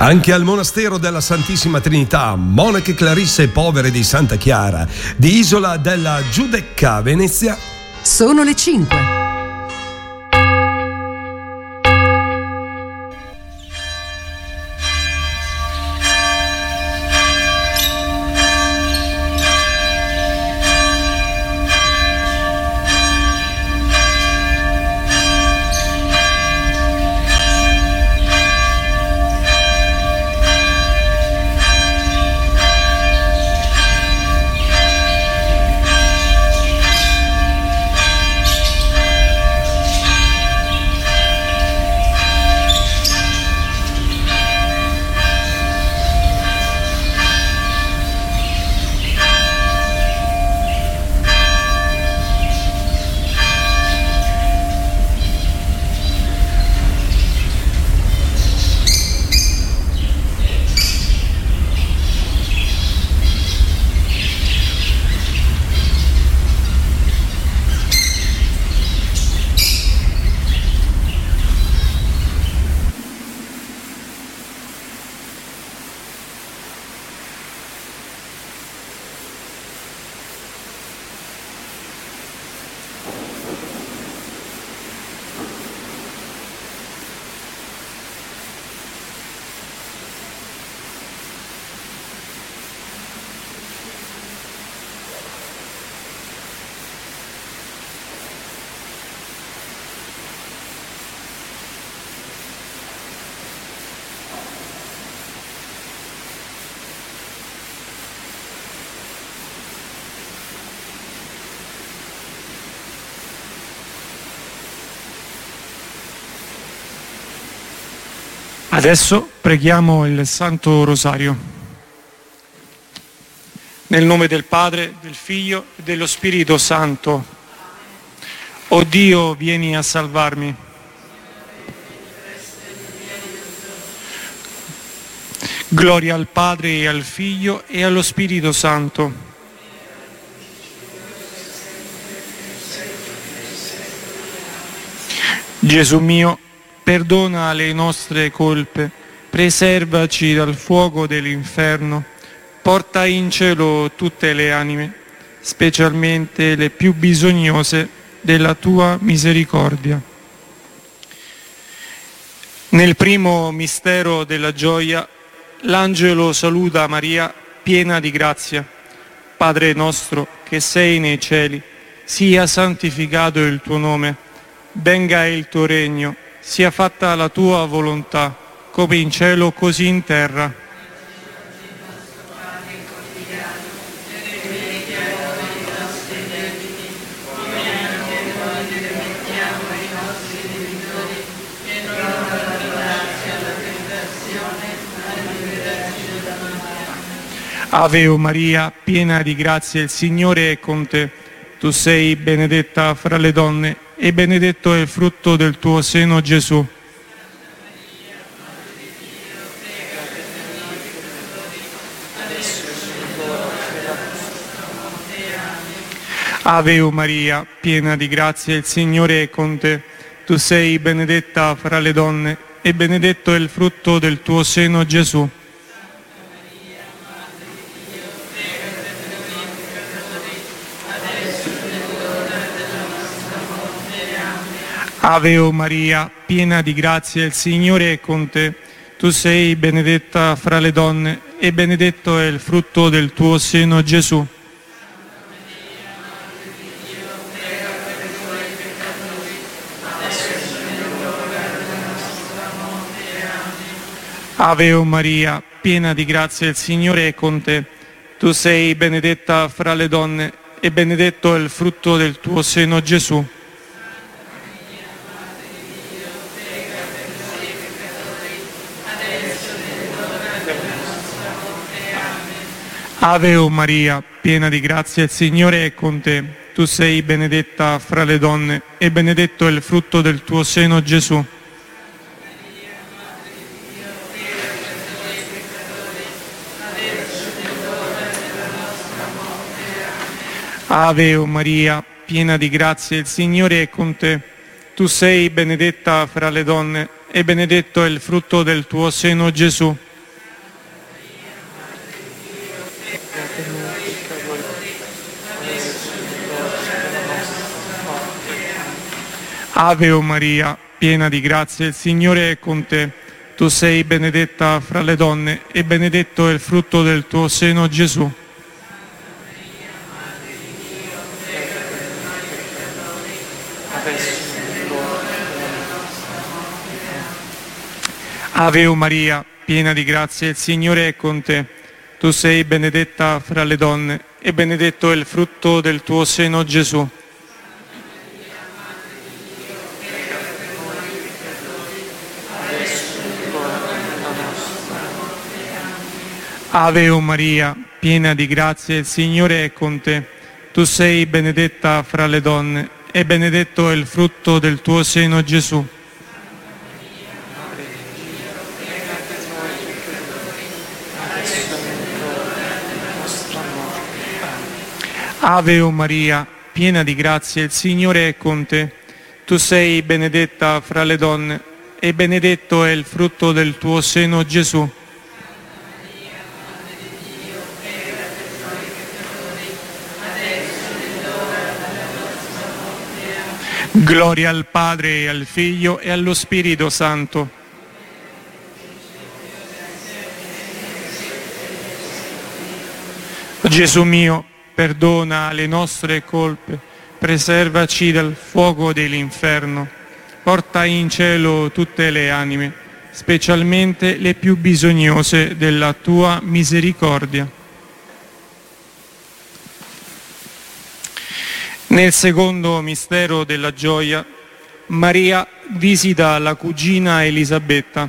Anche al monastero della Santissima Trinità, monache clarisse povere di Santa Chiara, di Isola della Giudecca, Venezia. Sono le 5. Adesso preghiamo il Santo Rosario. Nel nome del Padre, del Figlio e dello Spirito Santo. O Dio, vieni a salvarmi. Gloria al Padre e al Figlio e allo Spirito Santo. Gesù mio, perdona le nostre colpe, preservaci dal fuoco dell'inferno, porta in cielo tutte le anime, specialmente le più bisognose della tua misericordia. Nel primo mistero della gioia, l'angelo saluta Maria piena di grazia. Padre nostro che sei nei cieli, sia santificato il tuo nome, venga il tuo regno, sia fatta la tua volontà, come in cielo così in terra. Ave o Maria, piena di grazia, il Signore è con te. Tu sei benedetta fra le donne e benedetto è il frutto del tuo seno, Gesù. Ave o Maria, piena di grazia, il Signore è con te. Tu sei benedetta fra le donne e benedetto è il frutto del tuo seno, Gesù. Ave o Maria, piena di grazia, il Signore è con te. Tu sei benedetta fra le donne e benedetto è il frutto del tuo seno, Gesù. Ave o Maria, piena di grazia, il Signore è con te. Tu sei benedetta fra le donne e benedetto è il frutto del tuo seno, Gesù. Ave o Maria, piena di grazia, il Signore è con te. Tu sei benedetta fra le donne e benedetto è il frutto del tuo seno, Gesù. Ave o Maria, piena di grazia, il Signore è con te. Tu sei benedetta fra le donne e benedetto è il frutto del tuo seno, Gesù. Ave o Maria, piena di grazia, il Signore è con te. Tu sei benedetta fra le donne e benedetto è il frutto del tuo seno, Gesù. Ave o Maria, piena di grazia, il Signore è con te. Tu sei benedetta fra le donne e benedetto è il frutto del tuo seno, Gesù. Ave o Maria, piena di grazia, il Signore è con te. Tu sei benedetta fra le donne e benedetto è il frutto del tuo seno, Gesù. Ave o Maria, piena di grazia, il Signore è con te. Tu sei benedetta fra le donne e benedetto è il frutto del tuo seno, Gesù. Gloria al Padre e al Figlio e allo Spirito Santo. Gesù mio, perdona le nostre colpe, preservaci dal fuoco dell'inferno, porta in cielo tutte le anime, specialmente le più bisognose della tua misericordia. Nel secondo mistero della gioia, Maria visita la cugina Elisabetta.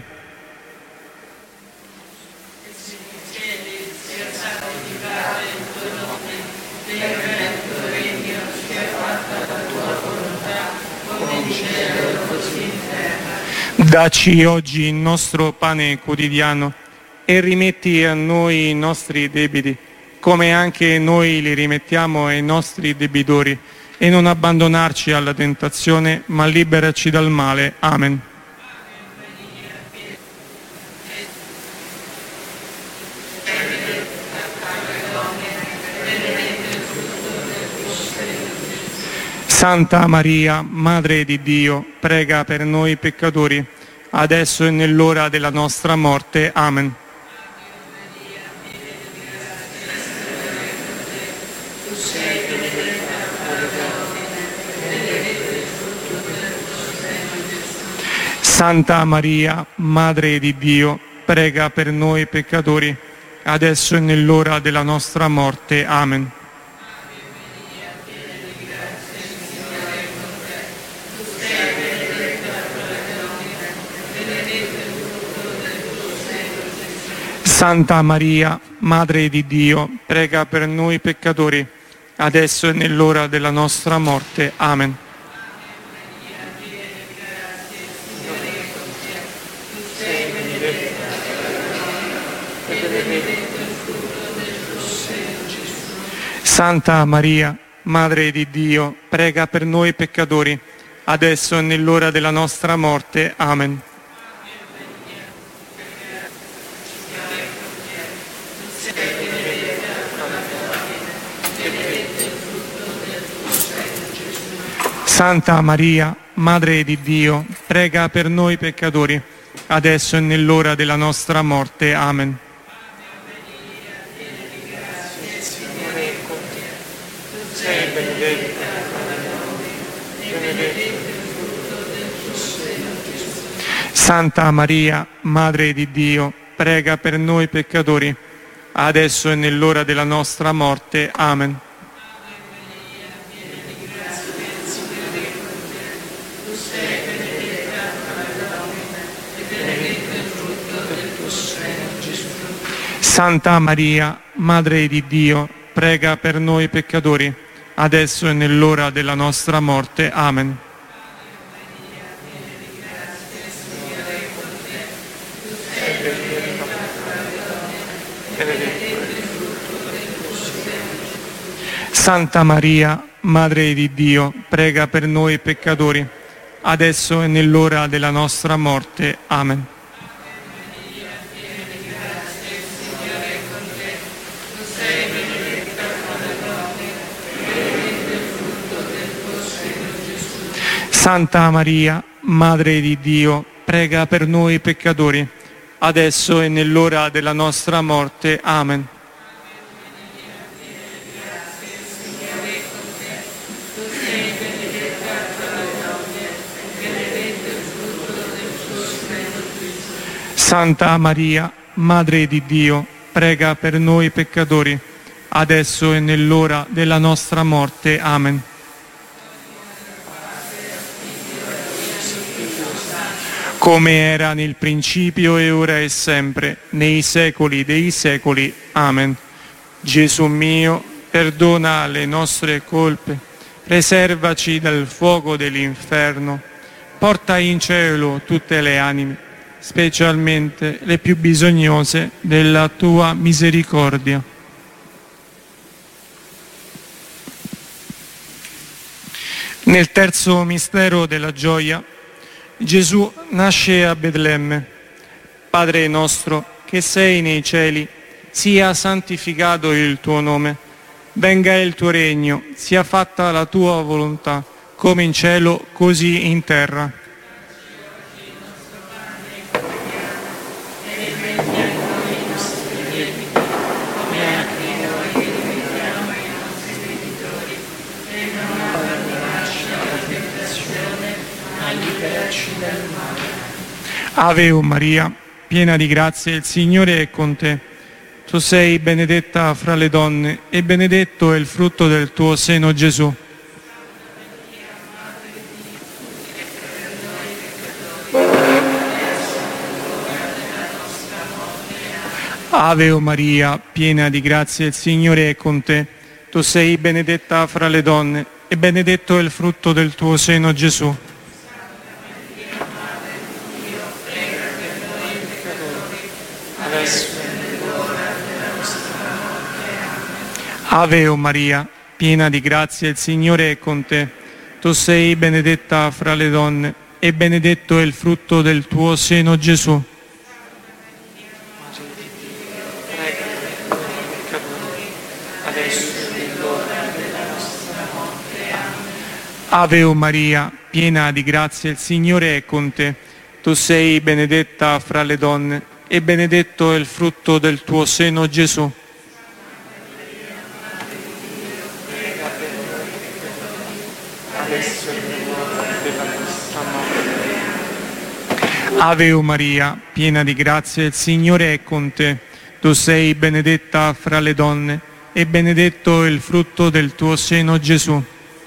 Dacci oggi il nostro pane quotidiano e rimetti a noi i nostri debiti, come anche noi li rimettiamo ai nostri debitori, e non abbandonarci alla tentazione, ma liberaci dal male. Amen. Santa Maria, Madre di Dio, prega per noi peccatori, adesso e nell'ora della nostra morte. Amen. Santa Maria, Madre di Dio, prega per noi peccatori, adesso e nell'ora della nostra morte. Amen. Santa Maria, Madre di Dio, prega per noi peccatori, adesso e nell'ora della nostra morte. Amen. Santa Maria, Madre di Dio, prega per noi peccatori, adesso e nell'ora della nostra morte. Amen. Santa Maria, Madre di Dio, prega per noi peccatori, adesso e nell'ora della nostra morte. Amen. Santa Maria, Madre di Dio, prega per noi peccatori, adesso e nell'ora della nostra morte. Amen. Santa Maria, Madre di Dio, prega per noi peccatori, adesso e nell'ora della nostra morte. Amen. Santa Maria, Madre di Dio, prega per noi peccatori, adesso e nell'ora della nostra morte. Amen. Santa Maria, Madre di Dio, prega per noi peccatori, adesso e nell'ora della nostra morte. Amen. Santa Maria, Madre di Dio, prega per noi peccatori, adesso e nell'ora della nostra morte. Amen. Come era nel principio e ora e sempre, nei secoli dei secoli. Amen. Gesù mio, perdona le nostre colpe, preservaci dal fuoco dell'inferno, porta in cielo tutte le anime, specialmente le più bisognose della tua misericordia. Nel terzo mistero della gioia, Gesù nasce a Betlemme. Padre nostro, che sei nei cieli, sia santificato il tuo nome, venga il tuo regno, sia fatta la tua volontà, come in cielo, così in terra. Ave Maria, piena di grazia, il Signore è con te. Tu sei benedetta fra le donne e benedetto è il frutto del tuo seno, Gesù. Ave Maria, piena di grazia, il Signore è con te. Tu sei benedetta fra le donne e benedetto è il frutto del tuo seno, Gesù. Ave Maria, piena di grazia, il Signore è con te. Tu sei benedetta fra le donne e benedetto è il frutto del tuo seno, Gesù. Ave Maria, piena di grazia, il Signore è con te. Tu sei benedetta fra le donne e benedetto è il frutto del tuo seno, Gesù. Ave Maria, piena di grazia, il Signore è con te. Tu sei benedetta fra le donne e benedetto è il frutto del tuo seno, Gesù.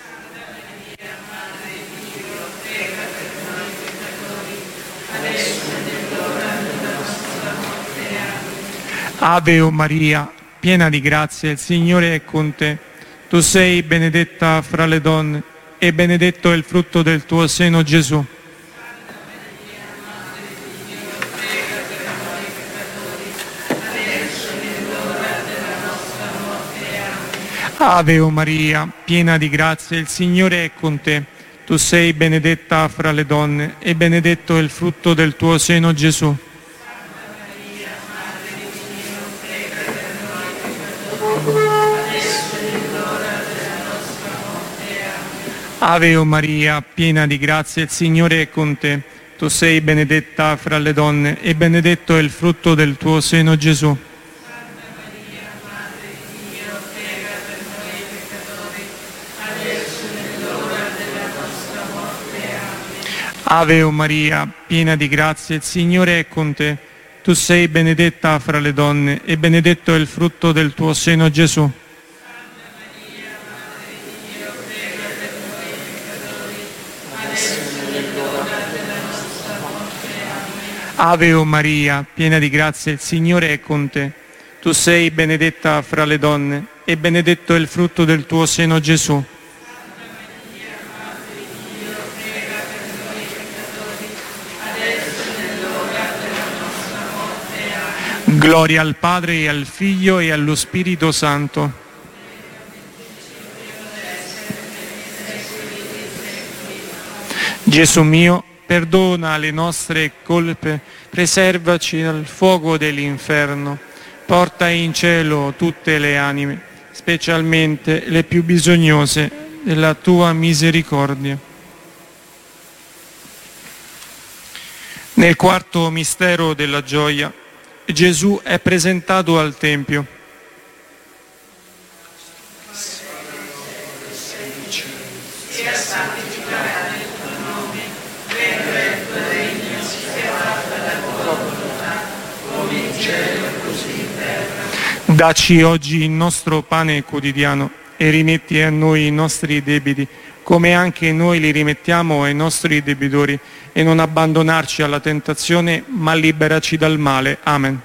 Ave Maria, piena di grazia, il Signore è con te. Tu sei benedetta fra le donne e benedetto è il frutto del tuo seno, Gesù. Ave Maria, piena di grazia, il Signore è con te. Tu sei benedetta fra le donne e benedetto è il frutto del tuo seno, Gesù. Ave Maria, piena di grazia, il Signore è con te. Tu sei benedetta fra le donne e benedetto è il frutto del tuo seno, Gesù. Ave Maria, piena di grazia, il Signore è con te. Tu sei benedetta fra le donne e benedetto è il frutto del tuo seno, Gesù. Ave Maria, piena di grazia, il Signore è con te. Tu sei benedetta fra le donne e benedetto è il frutto del tuo seno, Gesù. Gloria al Padre e al Figlio e allo Spirito Santo. Gesù mio, perdona le nostre colpe, preservaci dal fuoco dell'inferno, porta in cielo tutte le anime, specialmente le più bisognose della tua misericordia. Nel quarto mistero della gioia, Gesù è presentato al Tempio. Dacci oggi il nostro pane quotidiano e rimetti a noi i nostri debiti, come anche noi li rimettiamo ai nostri debitori, e non abbandonarci alla tentazione, ma liberaci dal male. Amen.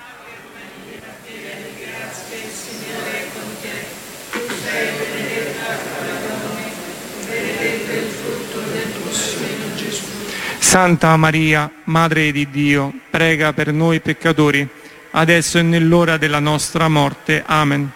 Santa Maria, Madre di Dio, prega per noi peccatori, adesso e nell'ora della nostra morte. Amen.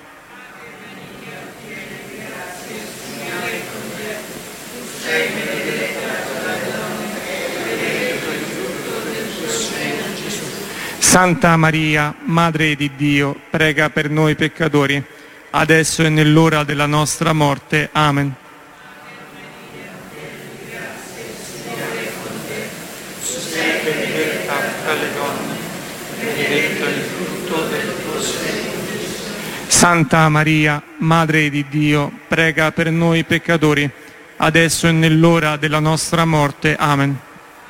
Santa Maria, Madre di Dio, prega per noi peccatori, adesso e nell'ora della nostra morte. Amen. Santa Maria, Madre di Dio, prega per noi peccatori, adesso e nell'ora della nostra morte. Amen.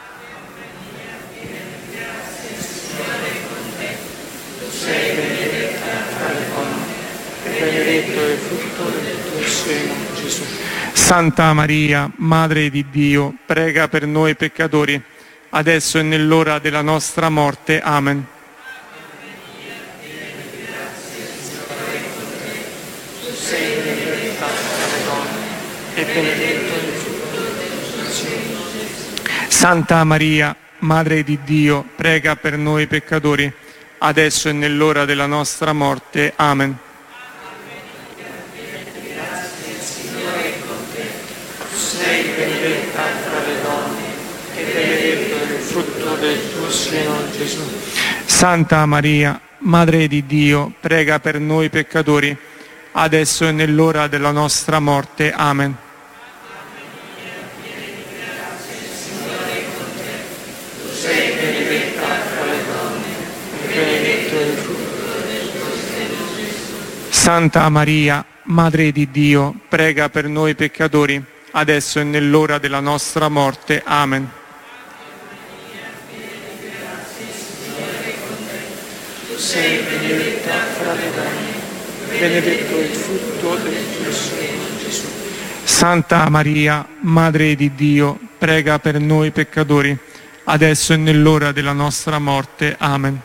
Santa Maria, Madre di Dio, prega per noi peccatori, adesso e nell'ora della nostra morte. Amen. Santa Maria, Madre di Dio, prega per noi peccatori, adesso e nell'ora della nostra morte. Amen. Santa Maria, Madre di Dio, prega per noi peccatori, adesso e nell'ora della nostra morte. Amen. Santa Maria, Madre di Dio, prega per noi peccatori, adesso e nell'ora della nostra morte. Amen. Sei benedetta fra le donne, benedetto il frutto del tuo seno, Gesù. Santa Maria, Madre di Dio, prega per noi peccatori, adesso e nell'ora della nostra morte. Amen.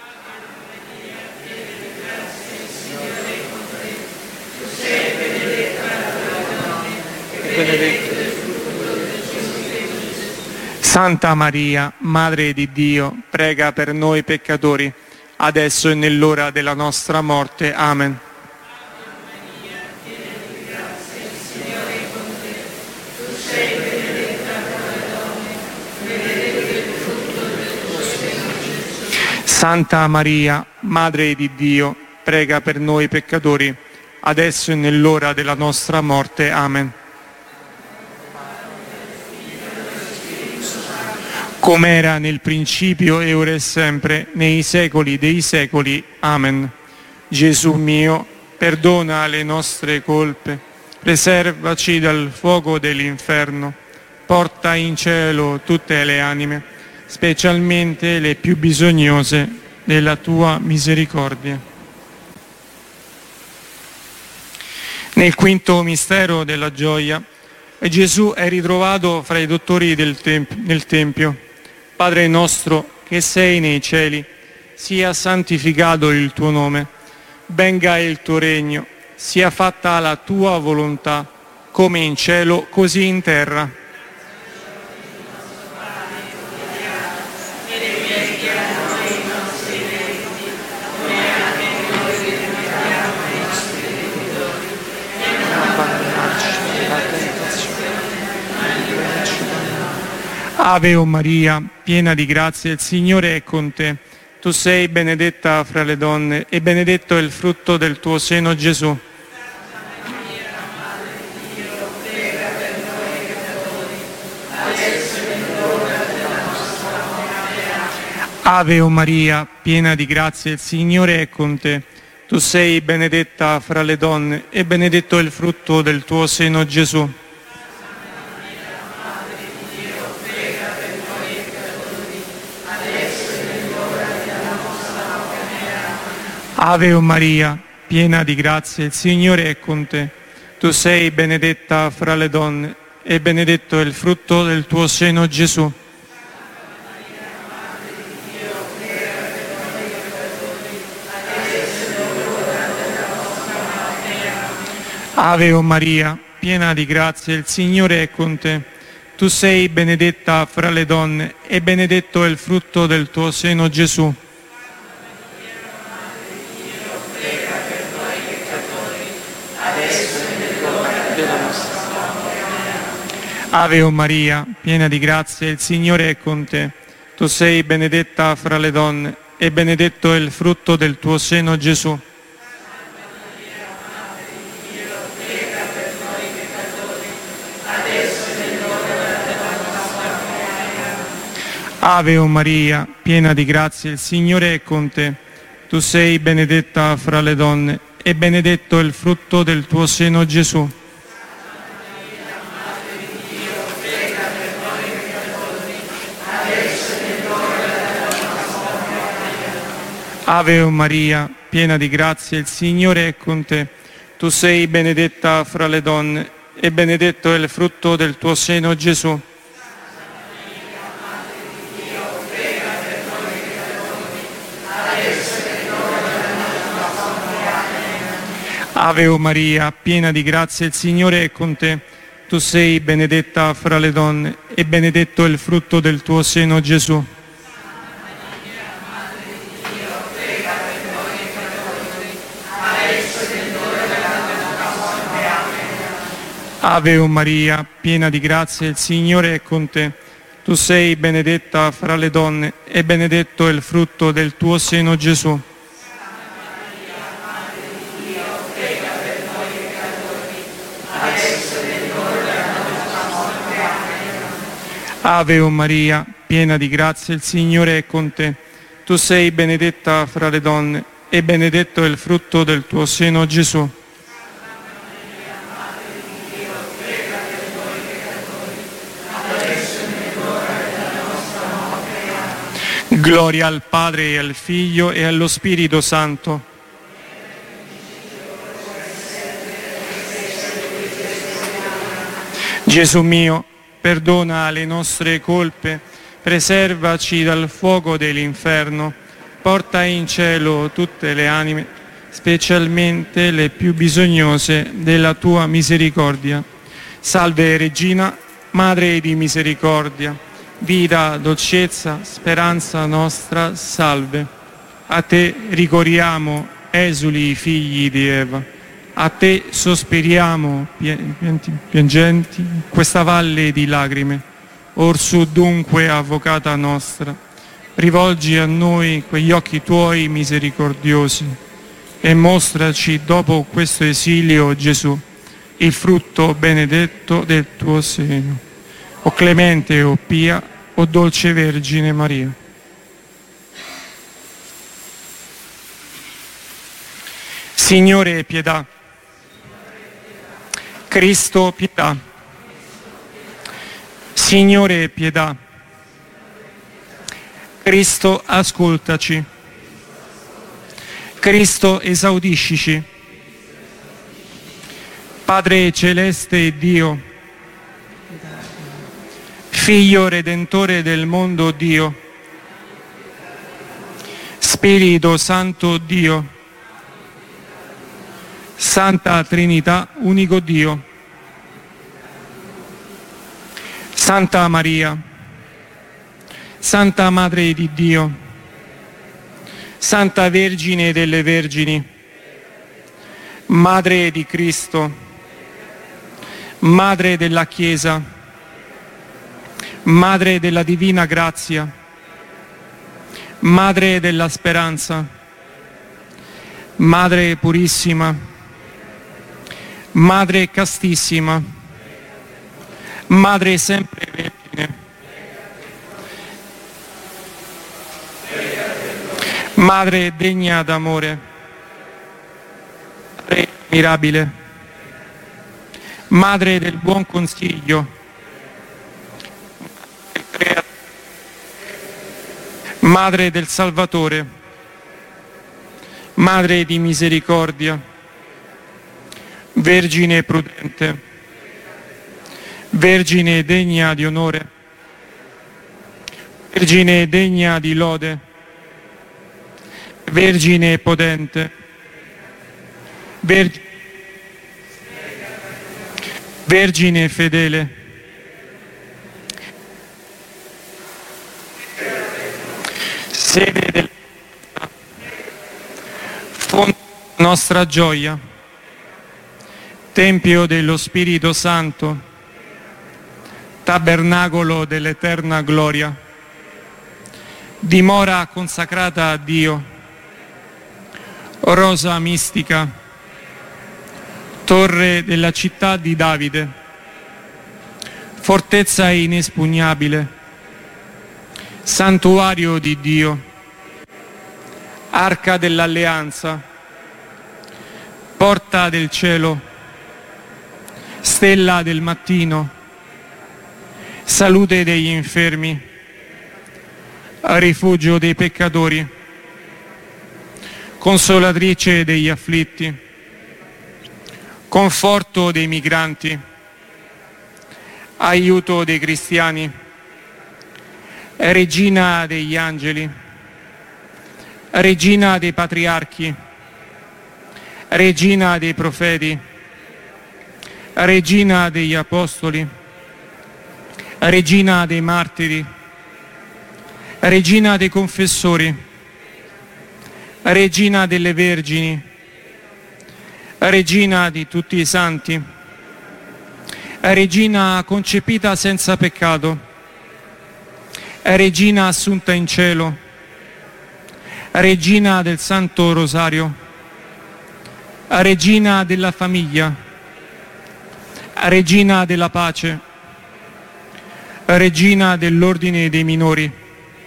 Santa Maria, Madre di Dio, prega per noi peccatori, adesso e nell'ora della nostra morte. Amen. Santa Maria, Madre di Dio, prega per noi peccatori, adesso e nell'ora della nostra morte. Amen. Come era nel principio e ora e sempre, nei secoli dei secoli. Amen. Gesù mio, perdona le nostre colpe, preservaci dal fuoco dell'inferno, porta in cielo tutte le anime, specialmente le più bisognose della tua misericordia. Nel quinto mistero della gioia, Gesù è ritrovato fra i dottori del Tempio. Padre nostro che sei nei cieli, sia santificato il tuo nome, venga il tuo regno, sia fatta la tua volontà, come in cielo, così in terra. Ave o Maria, piena di grazia, il Signore è con te. Tu sei benedetta fra le donne e benedetto è il frutto del tuo seno, Gesù. Ave o Maria, piena di grazia, il Signore è con te. Tu sei benedetta fra le donne e benedetto è il frutto del tuo seno, Gesù. Ave o Maria, piena di grazia, il Signore è con te. Tu sei benedetta fra le donne e benedetto è il frutto del tuo seno, Gesù. Ave o Maria, piena di grazia, il Signore è con te. Tu sei benedetta fra le donne e benedetto è il frutto del tuo seno, Gesù. Ave o Maria, piena di grazia, il Signore è con te. Tu sei benedetta fra le donne e benedetto è il frutto del tuo seno, Gesù. Ave o Maria, piena di grazia, il Signore è con te. Tu sei benedetta fra le donne e benedetto è il frutto del tuo seno, Gesù. Ave o Maria, piena di grazia, il Signore è con te. Tu sei benedetta fra le donne e benedetto è il frutto del tuo seno, Gesù. Ave o Maria, piena di grazia, il Signore è con te. Tu sei benedetta fra le donne e benedetto è il frutto del tuo seno, Gesù. Ave o Maria, piena di grazia, il Signore è con te. Tu sei benedetta fra le donne e benedetto è il frutto del tuo seno, Gesù. Ave o Maria, piena di grazia, il Signore è con te. Tu sei benedetta fra le donne e benedetto è il frutto del tuo seno, Gesù. Gloria al Padre e al Figlio e allo Spirito Santo. Gesù mio, perdona le nostre colpe, preservaci dal fuoco dell'inferno, porta in cielo tutte le anime, specialmente le più bisognose della tua misericordia. Salve Regina, Madre di misericordia, vita, dolcezza, speranza nostra, salve. A te ricorriamo, esuli figli di Eva. A te sospiriamo, piangenti, in questa valle di lacrime. Orsù dunque, avvocata nostra, rivolgi a noi quegli occhi tuoi misericordiosi e mostraci dopo questo esilio, Gesù, il frutto benedetto del tuo seno. O clemente, o pia, o dolce Vergine Maria. Signore, pietà. Cristo, pietà. Signore, pietà. Cristo, ascoltaci. Cristo, esaudiscici. Padre celeste e Dio, Figlio redentore del mondo Dio, Spirito Santo Dio, Santa Trinità, unico Dio, Santa Maria, Santa Madre di Dio, Santa Vergine delle Vergini, Madre di Cristo, Madre della Chiesa, Madre della Divina Grazia, Madre della Speranza, Madre Purissima, Madre Castissima, Madre sempre Vergine, Madre degna d'amore, Madre mirabile, Madre del buon consiglio, Madre del Salvatore, Madre di misericordia, Vergine prudente, Vergine degna di onore, Vergine degna di lode, Vergine potente, Vergine fedele, sede della fonte della nostra gioia, Tempio dello Spirito Santo, tabernacolo dell'eterna gloria, dimora consacrata a Dio, rosa mistica, torre della città di Davide, fortezza inespugnabile, santuario di Dio, arca dell'alleanza, porta del cielo, stella del mattino, salute degli infermi, rifugio dei peccatori, consolatrice degli afflitti, conforto dei migranti, aiuto dei cristiani, regina degli angeli, regina dei patriarchi, regina dei profeti, regina degli apostoli, regina dei martiri, regina dei confessori, regina delle vergini, regina di tutti i santi, regina concepita senza peccato, regina assunta in cielo, regina del Santo Rosario, regina della famiglia, regina della pace, regina dell'ordine dei minori,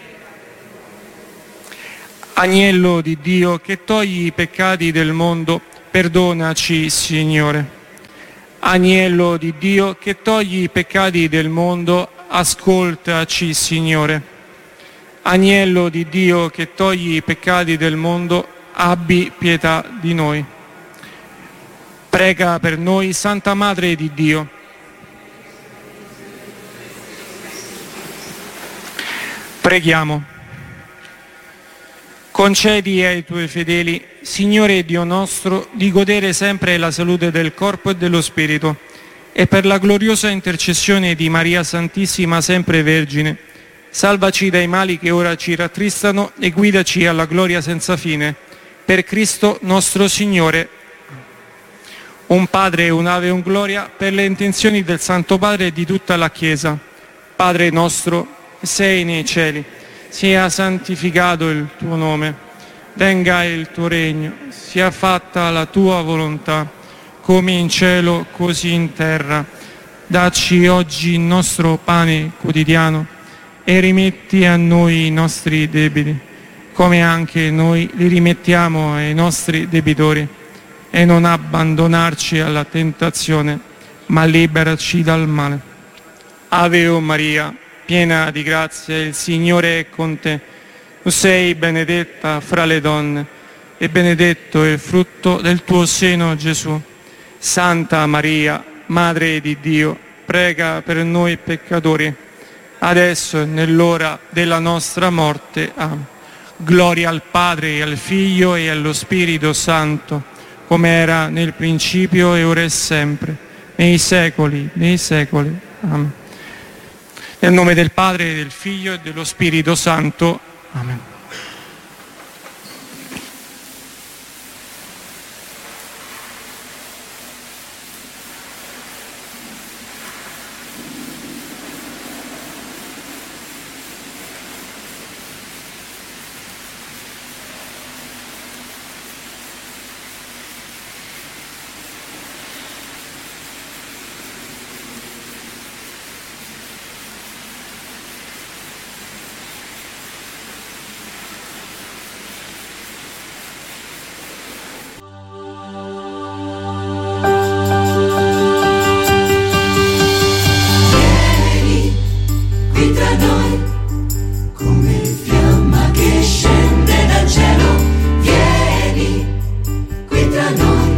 Agnello di Dio che togli i peccati del mondo, perdonaci, Signore. Agnello di Dio che togli i peccati del mondo, ascoltaci, Signore. Agnello di Dio che togli i peccati del mondo, abbi pietà di noi. Prega per noi, Santa Madre di Dio. Preghiamo. Concedi ai tuoi fedeli, Signore Dio nostro, di godere sempre la salute del corpo e dello spirito, e per la gloriosa intercessione di Maria Santissima sempre Vergine, salvaci dai mali che ora ci rattristano e guidaci alla gloria senza fine. Per Cristo nostro Signore. Un Padre, un'Ave e un Gloria per le intenzioni del Santo Padre e di tutta la Chiesa. Padre nostro, che sei nei cieli, sia santificato il tuo nome, venga il tuo regno, sia fatta la tua volontà, come in cielo così in terra. Dacci oggi il nostro pane quotidiano e rimetti a noi i nostri debiti, come anche noi li rimettiamo ai nostri debitori, e non abbandonarci alla tentazione, ma liberaci dal male. Ave o Maria, piena di grazia, il Signore è con te. Tu sei benedetta fra le donne e benedetto è il frutto del tuo seno, Gesù. Santa Maria, Madre di Dio, prega per noi peccatori, adesso e nell'ora della nostra morte. Amen. Gloria al Padre, e al Figlio e allo Spirito Santo, come era nel principio e ora e sempre, nei secoli dei secoli. Amen. Nel nome del Padre, del Figlio e dello Spirito Santo. Amen. noi, come fiamma che scende dal cielo, vieni qui tra noi,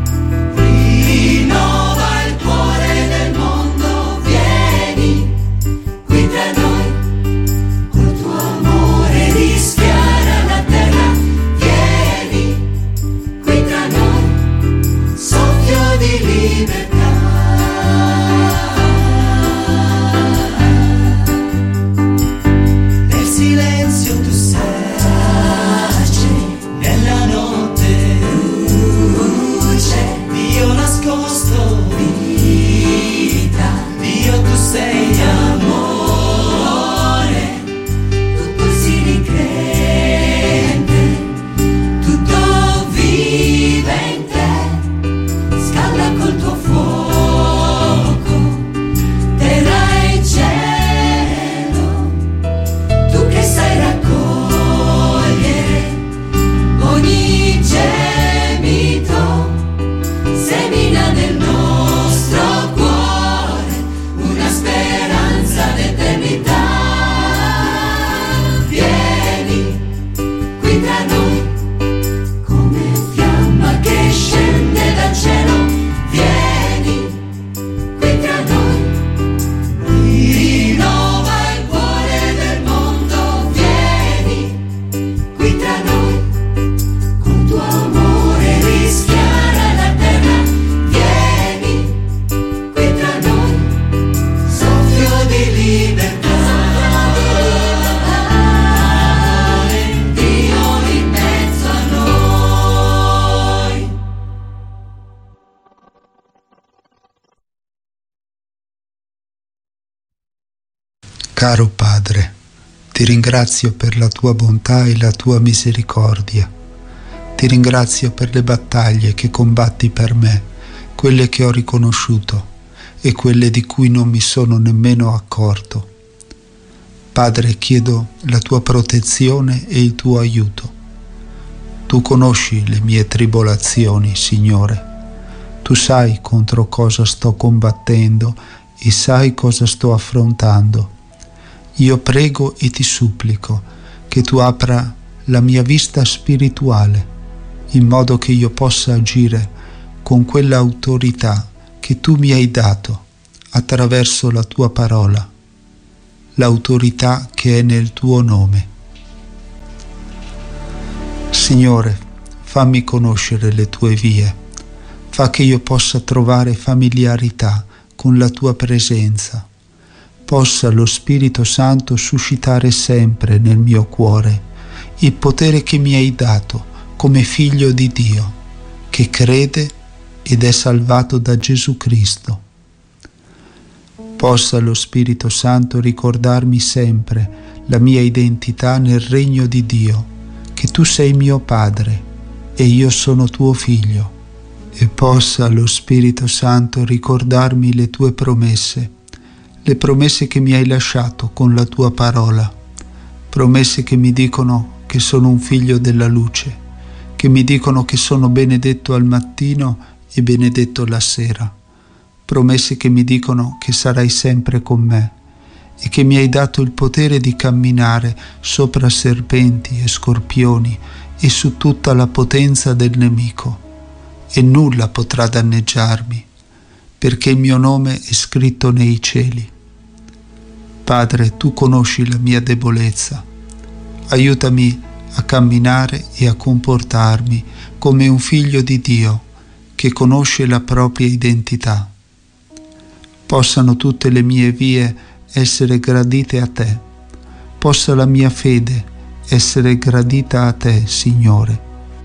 rinnova il cuore del mondo, vieni qui tra noi, col tuo amore rischiara la terra, vieni qui tra noi, soffio di libertà. Sei amore, tutto si ricrede, tutto vive in te, scalda col tuo fuoco, terra e cielo, tu che sai raccogliere ogni gemito, semina nel nostro cuore speranza d'eternità. Vieni qui tra noi, come fiamma che scende dal cielo, vieni qui tra noi, rinnova il cuore del mondo, vieni qui tra noi, col tuo amore rischiara la terra, vieni qui tra noi, di libertà, Dio in mezzo a noi. Caro Padre, ti ringrazio per la tua bontà e la tua misericordia. Ti ringrazio per le battaglie che combatti per me, quelle che ho riconosciuto e quelle di cui non mi sono nemmeno accorto. Padre, chiedo la tua protezione e il tuo aiuto. Tu conosci le mie tribolazioni, Signore. Tu sai contro cosa sto combattendo e sai cosa sto affrontando. Io prego e ti supplico che tu apra la mia vista spirituale in modo che io possa agire con quell'autorità che tu mi hai dato attraverso la tua parola, l'autorità che è nel tuo nome. Signore, fammi conoscere le tue vie, fa che io possa trovare familiarità con la tua presenza, possa lo Spirito Santo suscitare sempre nel mio cuore il potere che mi hai dato come figlio di Dio, che crede ed è salvato da Gesù Cristo. Possa lo Spirito Santo ricordarmi sempre la mia identità nel regno di Dio, che tu sei mio Padre e io sono tuo figlio, e possa lo Spirito Santo ricordarmi le tue promesse, le promesse che mi hai lasciato con la tua parola, promesse che mi dicono che sono un figlio della luce, che mi dicono che sono benedetto al mattino e benedetto la sera, promesse che mi dicono che sarai sempre con me e che mi hai dato il potere di camminare sopra serpenti e scorpioni e su tutta la potenza del nemico, e nulla potrà danneggiarmi, perché il mio nome è scritto nei cieli. Padre, tu conosci la mia debolezza, aiutami a camminare e a comportarmi come un figlio di Dio che conosce la propria identità. Possano tutte le mie vie essere gradite a te, possa la mia fede essere gradita a te, Signore.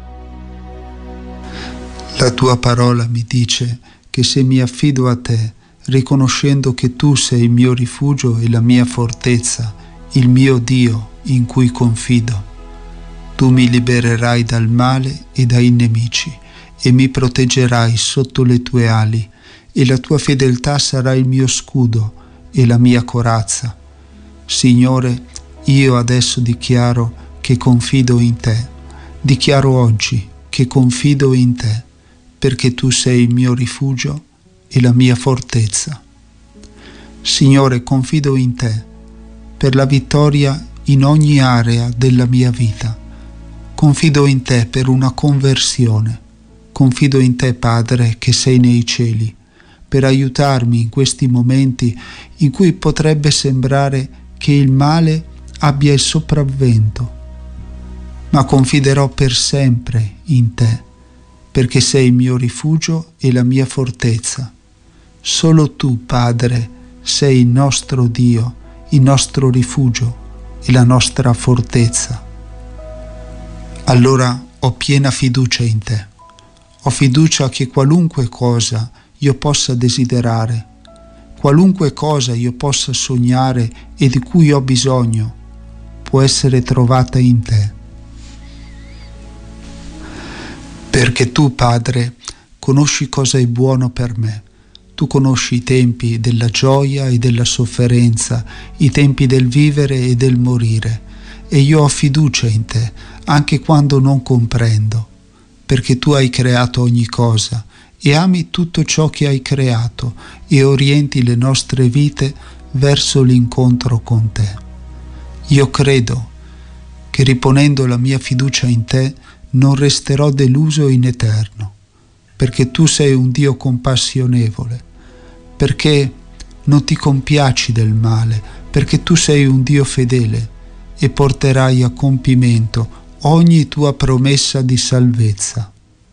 La tua parola mi dice che se mi affido a te, riconoscendo che tu sei il mio rifugio e la mia fortezza, il mio Dio in cui confido, tu mi libererai dal male e dai nemici e mi proteggerai sotto le tue ali, e la tua fedeltà sarà il mio scudo e la mia corazza. Signore, io adesso dichiaro che confido in te, dichiaro oggi che confido in te, perché tu sei il mio rifugio e la mia fortezza. Signore, confido in te, per la vittoria in ogni area della mia vita. Confido in te per una conversione. Confido in te, Padre, che sei nei cieli, per aiutarmi in questi momenti in cui potrebbe sembrare che il male abbia il sopravvento. Ma confiderò per sempre in te, perché sei il mio rifugio e la mia fortezza. Solo tu, Padre, sei il nostro Dio, il nostro rifugio e la nostra fortezza. Allora ho piena fiducia in te. Ho fiducia che qualunque cosa io possa desiderare, qualunque cosa io possa sognare e di cui ho bisogno, può essere trovata in te. Perché tu, Padre, conosci cosa è buono per me. Tu conosci i tempi della gioia e della sofferenza, i tempi del vivere e del morire, e io ho fiducia in te, anche quando non comprendo, perché tu hai creato ogni cosa e ami tutto ciò che hai creato e orienti le nostre vite verso l'incontro con te. Io credo che riponendo la mia fiducia in te non resterò deluso in eterno, perché tu sei un Dio compassionevole, perché non ti compiaci del male, perché tu sei un Dio fedele e porterai a compimento ogni tua promessa di salvezza.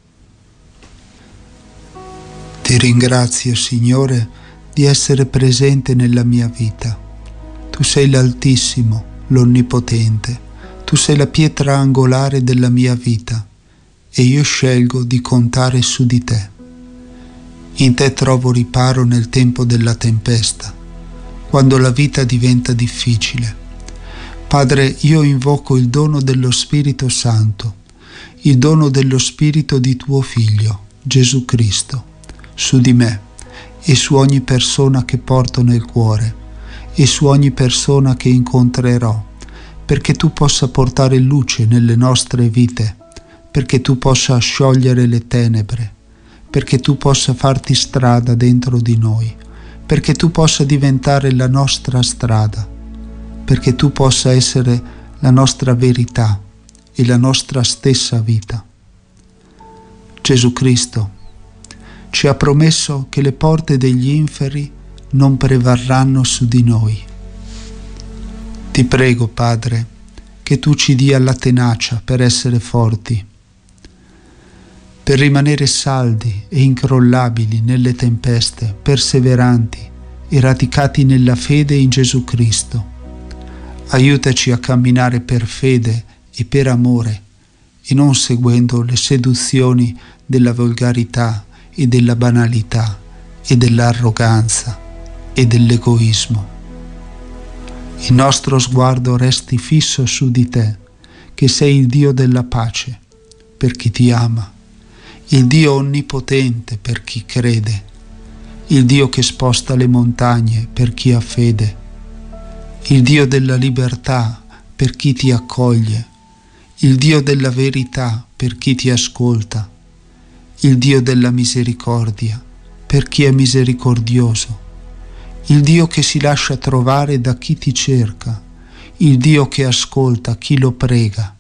Ti ringrazio, Signore, di essere presente nella mia vita. Tu sei l'Altissimo, l'Onnipotente. Tu sei la pietra angolare della mia vita e io scelgo di contare su di te. In te trovo riparo nel tempo della tempesta, quando la vita diventa difficile. Padre, io invoco il dono dello Spirito Santo, il dono dello Spirito di tuo Figlio, Gesù Cristo, su di me e su ogni persona che porto nel cuore e su ogni persona che incontrerò, perché tu possa portare luce nelle nostre vite, perché tu possa sciogliere le tenebre, perché tu possa farti strada dentro di noi, perché tu possa diventare la nostra strada, perché tu possa essere la nostra verità e la nostra stessa vita. Gesù Cristo ci ha promesso che le porte degli inferi non prevarranno su di noi. Ti prego, Padre, che tu ci dia la tenacia per essere forti, per rimanere saldi e incrollabili nelle tempeste, perseveranti e radicati nella fede in Gesù Cristo. Aiutaci a camminare per fede e per amore e non seguendo le seduzioni della volgarità e della banalità e dell'arroganza e dell'egoismo. Il nostro sguardo resti fisso su di te, che sei il Dio della pace per chi ti ama, il Dio onnipotente per chi crede, il Dio che sposta le montagne per chi ha fede, il Dio della libertà per chi ti accoglie, il Dio della verità per chi ti ascolta, il Dio della misericordia per chi è misericordioso, il Dio che si lascia trovare da chi ti cerca, il Dio che ascolta chi lo prega.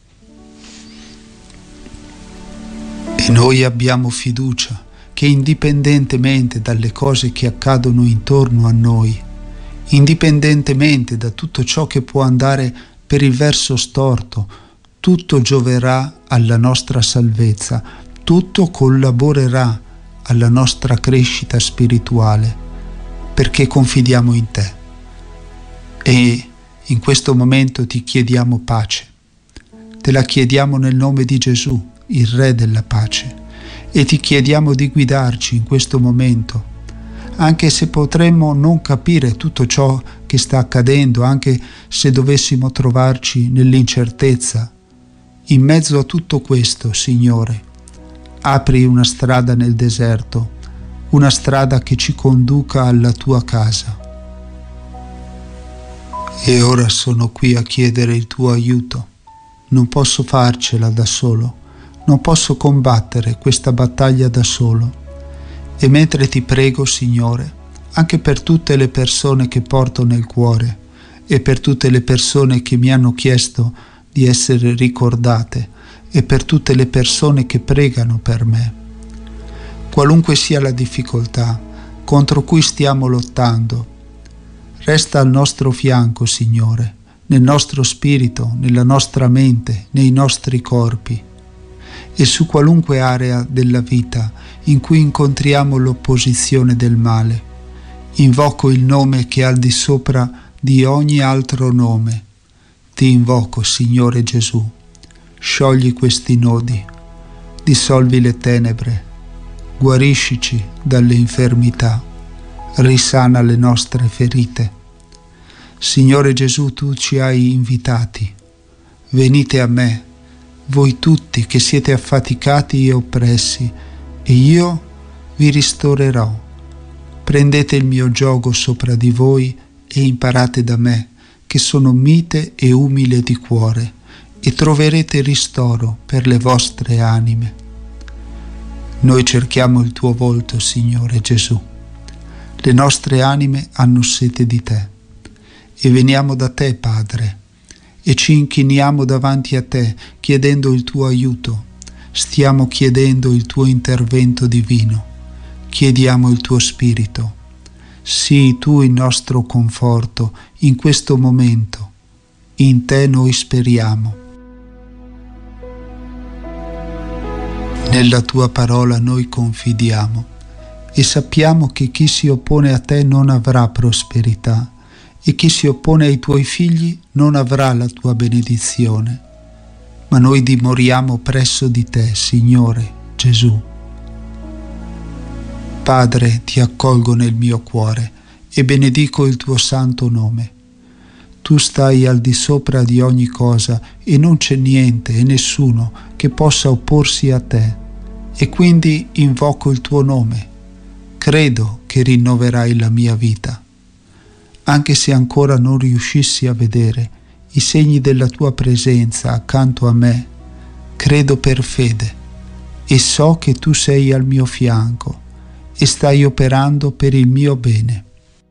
E noi abbiamo fiducia che indipendentemente dalle cose che accadono intorno a noi, indipendentemente da tutto ciò che può andare per il verso storto, tutto gioverà alla nostra salvezza, tutto collaborerà alla nostra crescita spirituale, perché confidiamo in te. E in questo momento ti chiediamo pace. Te la chiediamo nel nome di Gesù, il Re della pace, e ti chiediamo di guidarci in questo momento, anche se potremmo non capire tutto ciò che sta accadendo, anche se dovessimo trovarci nell'incertezza. In mezzo a tutto questo, Signore, apri una strada nel deserto, una strada che ci conduca alla tua casa. E ora sono qui a chiedere il tuo aiuto. Non posso farcela da solo, non posso combattere questa battaglia da solo. E mentre ti prego, Signore, anche per tutte le persone che porto nel cuore e per tutte le persone che mi hanno chiesto di essere ricordate e per tutte le persone che pregano per me. Qualunque sia la difficoltà contro cui stiamo lottando, resta al nostro fianco, Signore, nel nostro spirito, nella nostra mente, nei nostri corpi e su qualunque area della vita in cui incontriamo l'opposizione del male. Invoco il nome che è al di sopra di ogni altro nome. Ti invoco, Signore Gesù. Sciogli questi nodi, dissolvi le tenebre, guariscici dalle infermità, risana le nostre ferite. Signore Gesù, tu ci hai invitati. Venite a me, voi tutti che siete affaticati e oppressi, e io vi ristorerò. Prendete il mio giogo sopra di voi e imparate da me, che sono mite e umile di cuore, e troverete ristoro per le vostre anime. Noi cerchiamo il tuo volto, Signore Gesù. Le nostre anime hanno sete di te, e veniamo da te, Padre, e ci inchiniamo davanti a te, chiedendo il tuo aiuto. Stiamo chiedendo il tuo intervento divino. Chiediamo il tuo spirito. Sii tu il nostro conforto in questo momento. In te noi speriamo. Nella tua parola noi confidiamo e sappiamo che chi si oppone a te non avrà prosperità e chi si oppone ai tuoi figli non avrà la tua benedizione. Ma noi dimoriamo presso di te, Signore Gesù. Padre, ti accolgo nel mio cuore e benedico il tuo santo nome. Tu stai al di sopra di ogni cosa e non c'è niente e nessuno che possa opporsi a te, e quindi invoco il tuo nome. Credo che rinnoverai la mia vita. Anche se ancora non riuscissi a vedere i segni della tua presenza accanto a me, credo per fede e so che tu sei al mio fianco e stai operando per il mio bene.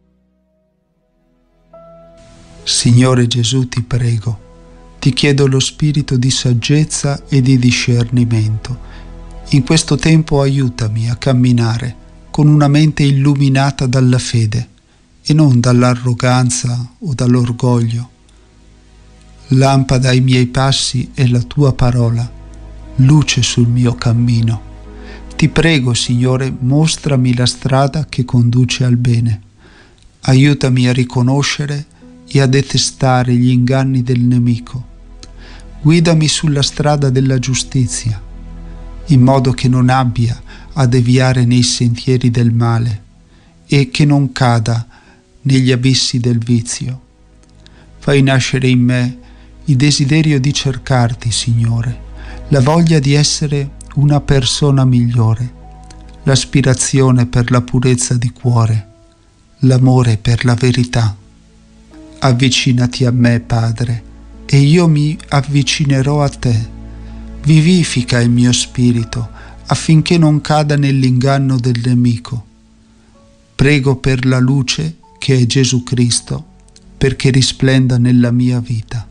Signore Gesù, ti prego, ti chiedo lo spirito di saggezza e di discernimento. In questo tempo aiutami a camminare con una mente illuminata dalla fede e non dall'arroganza o dall'orgoglio. Lampada ai miei passi è la tua parola, luce sul mio cammino. Ti prego, Signore, mostrami la strada che conduce al bene. Aiutami a riconoscere e a detestare gli inganni del nemico. Guidami sulla strada della giustizia, in modo che non abbia a deviare nei sentieri del male e che non cada negli abissi del vizio. Fai nascere in me il desiderio di cercarti, Signore, la voglia di essere una persona migliore, l'aspirazione per la purezza di cuore, l'amore per la verità. Avvicinati a me, Padre, e io mi avvicinerò a te. Vivifica il mio spirito affinché non cada nell'inganno del nemico. Prego per la luce che è Gesù Cristo, perché risplenda nella mia vita.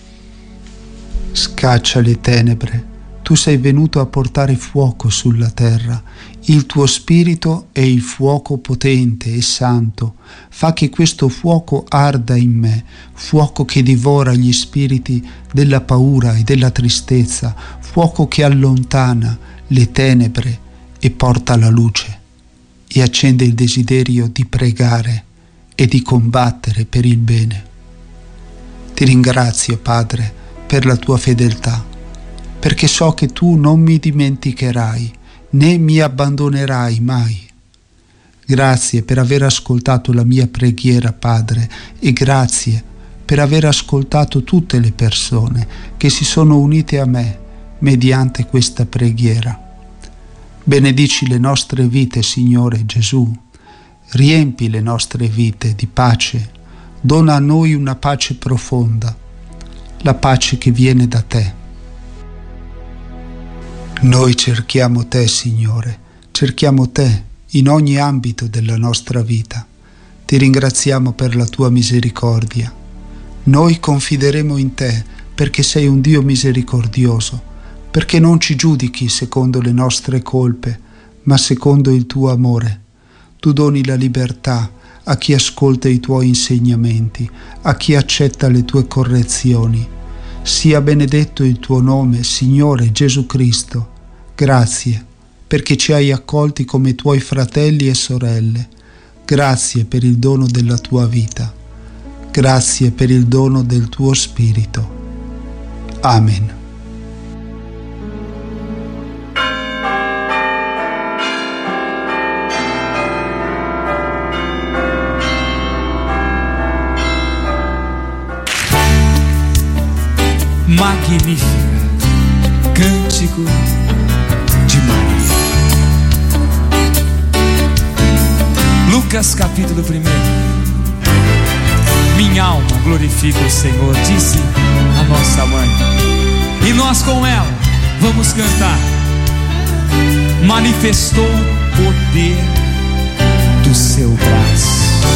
Scaccia le tenebre. Tu sei venuto a portare fuoco sulla terra. Il tuo spirito è il fuoco potente e santo. Fa che questo fuoco arda in me, fuoco che divora gli spiriti della paura e della tristezza, fuoco che allontana le tenebre e porta la luce e accende il desiderio di pregare e di combattere per il bene. Ti ringrazio, Padre, per la tua fedeltà, perché so che tu non mi dimenticherai, né mi abbandonerai mai. Grazie per aver ascoltato la mia preghiera, Padre, e grazie per aver ascoltato tutte le persone che si sono unite a me mediante questa preghiera. Benedici le nostre vite, Signore Gesù. Riempi le nostre vite di pace. Dona a noi una pace profonda, la pace che viene da te. Noi cerchiamo te, Signore, cerchiamo te in ogni ambito della nostra vita. Ti ringraziamo per la tua misericordia. Noi confideremo in te perché sei un Dio misericordioso, perché non ci giudichi secondo le nostre colpe, ma secondo il tuo amore. Tu doni la libertà a chi ascolta i tuoi insegnamenti, a chi accetta le tue correzioni. Sia benedetto il tuo nome, Signore Gesù Cristo. Grazie, perché ci hai accolti come tuoi fratelli e sorelle. Grazie per il dono della tua vita. Grazie per il dono del tuo Spirito. Amen. Magnífica, cântico de Maria. Lucas capítulo 1. Minha alma glorifica o Senhor, disse a nossa mãe, e nós com ela vamos cantar. Manifestou o poder do seu braço.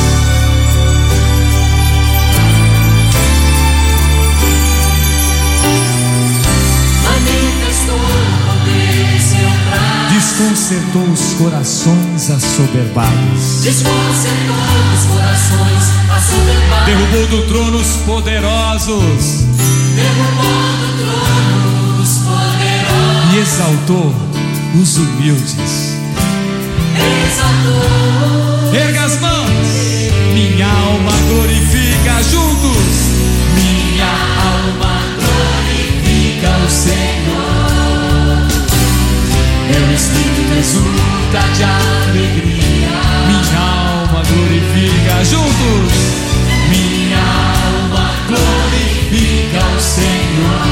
Desconcertou os corações assoberbados. Desconcertou os corações assoberbados. Derrubou do trono os poderosos. Derrubou do trono os poderosos. E exaltou os humildes. Exaltou. Erga as mãos. Minha alma glorifica juntos. Minha alma glorifica o Senhor. Meu espírito exulta de alegria. Minha alma glorifica juntos. Minha alma glorifica o Senhor.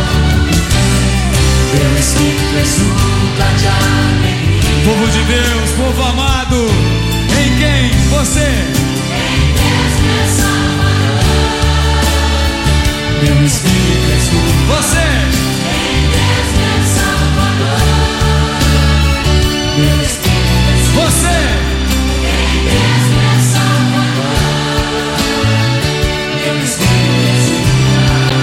Meu espírito exulta de alegria. Povo de Deus, povo amado, em quem você? Em Deus, meu Salvador. Meu espírito exulta. Você? Em Deus, meu Salvador. Meu espírito exulta. Você? Em Deus, meu Salvador. Meu espírito exulta.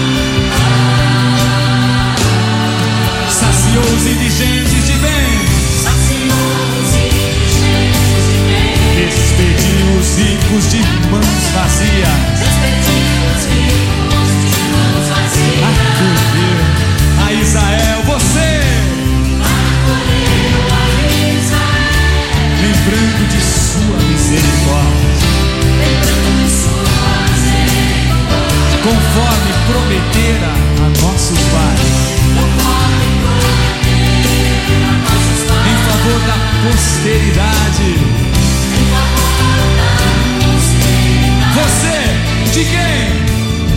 Saciou os indigentes de bem. Saciou os indigentes de bem. Despediu os ricos de mãos vazias. Despediu os ricos de mãos vazias. Acolheu a Israel, você. Acolheu a Israel. Lembrando de sua misericórdia. Lembrando de sua misericórdia. Conforme prometera a nossos pais. Conforme prometera a nossos pais. Em favor da posteridade. Em favor da posteridade. Você, de quem?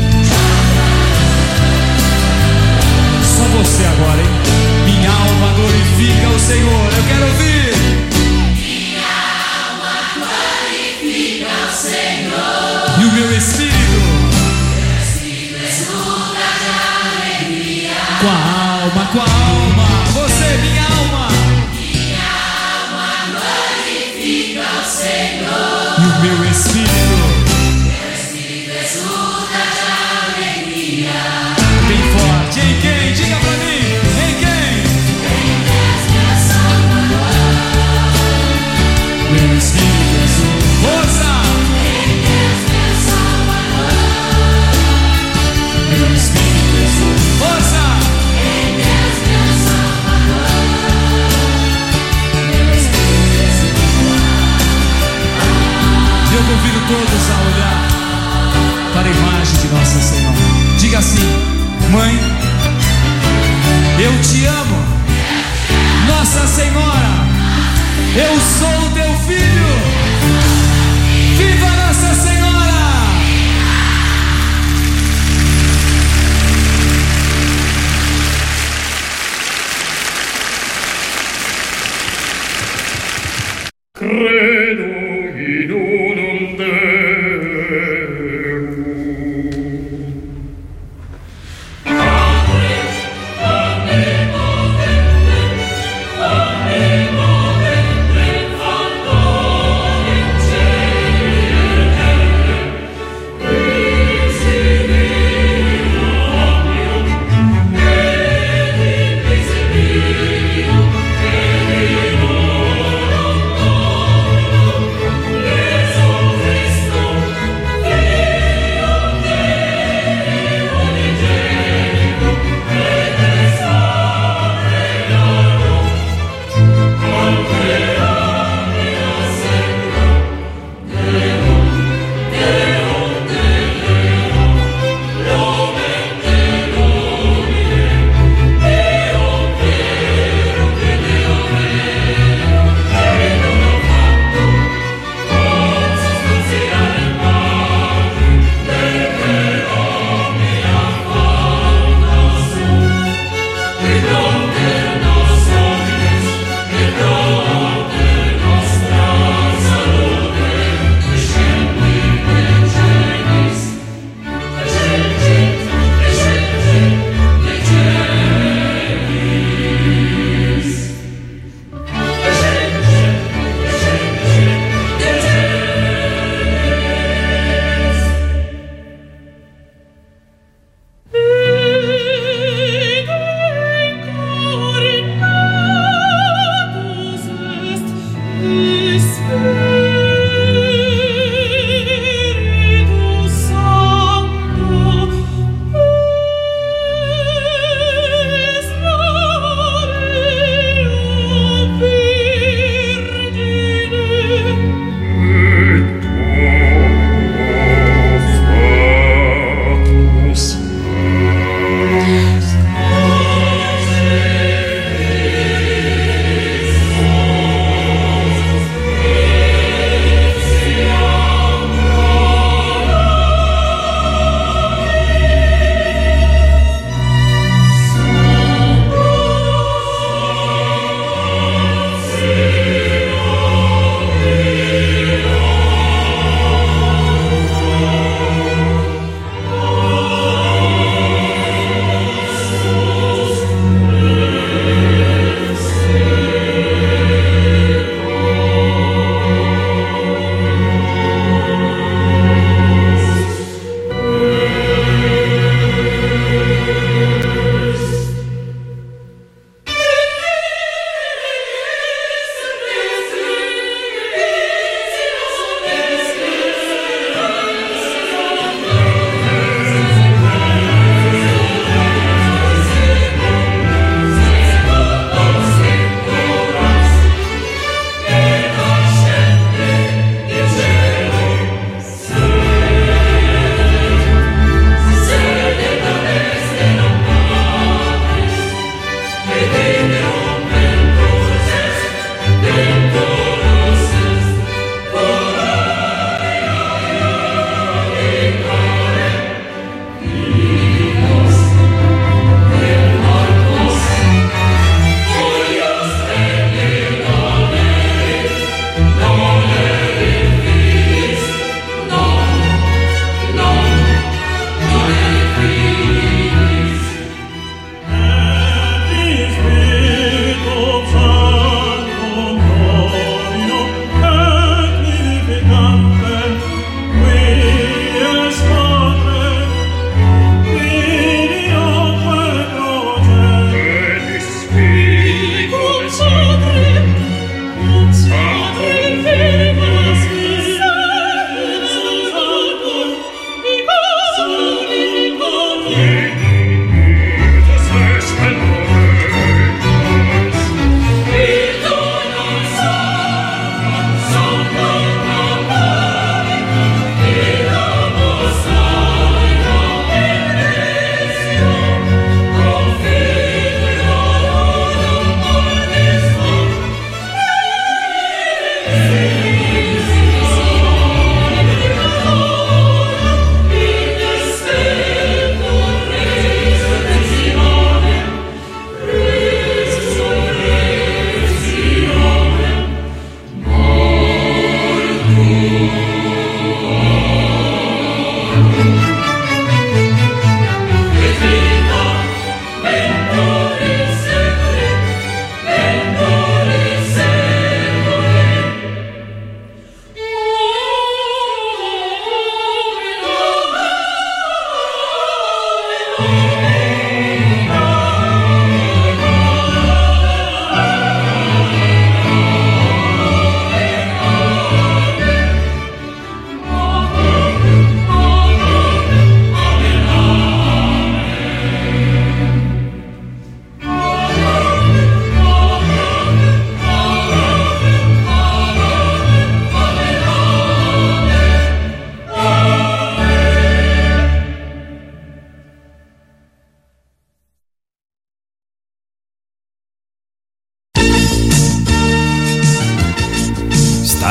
Só você agora, hein? Minha alma glorifica o Senhor. Eu quero ouvir. Minha alma glorifica o Senhor. E o meu espírito? Meu espírito exulta de alegria. Com a alma. Você, minha alma. Minha alma glorifica o Senhor. E o meu espírito? Meu espírito exulta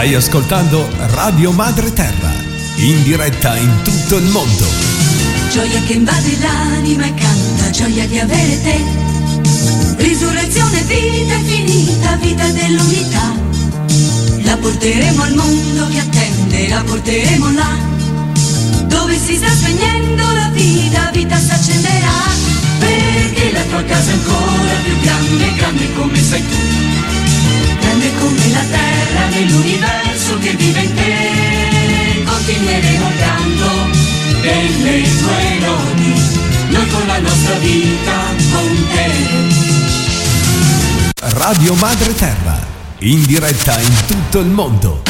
Stai ascoltando Radio Madre Terra, in diretta in tutto il mondo. Gioia che invade l'anima e canta, gioia di avere te. Risurrezione, vita infinita, vita dell'unità. La porteremo al mondo che attende, la porteremo là, dove si sta spegnendo la vita, vita s'accenderà. Perché la tua casa è ancora più grande, grande come sei tu. Grande come la terra nell'universo che vive in te. Continueremo il canto delle tue lodi, noi con la nostra vita con te. Radio Madre Terra, in diretta in tutto il mondo.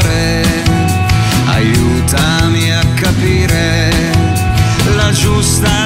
Giusta